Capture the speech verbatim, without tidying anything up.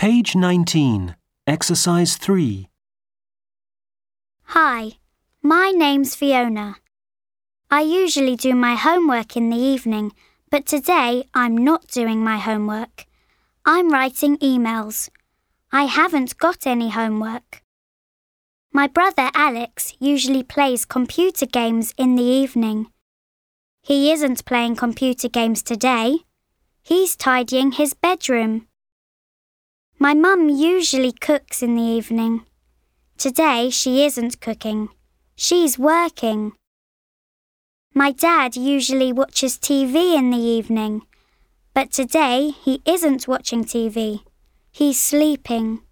Page nineteen, Exercise three. Hi, my name's Fiona. I usually do my homework in the evening, but today I'm not doing my homework. I'm writing emails. I haven't got any homework. My brother Alex usually plays computer games in the evening. He isn't playing computer games today. He's tidying his bedroom. My mum usually cooks in the evening. Today she isn't cooking. She's working. My dad usually watches T V in the evening, but today he isn't watching T V. He's sleeping.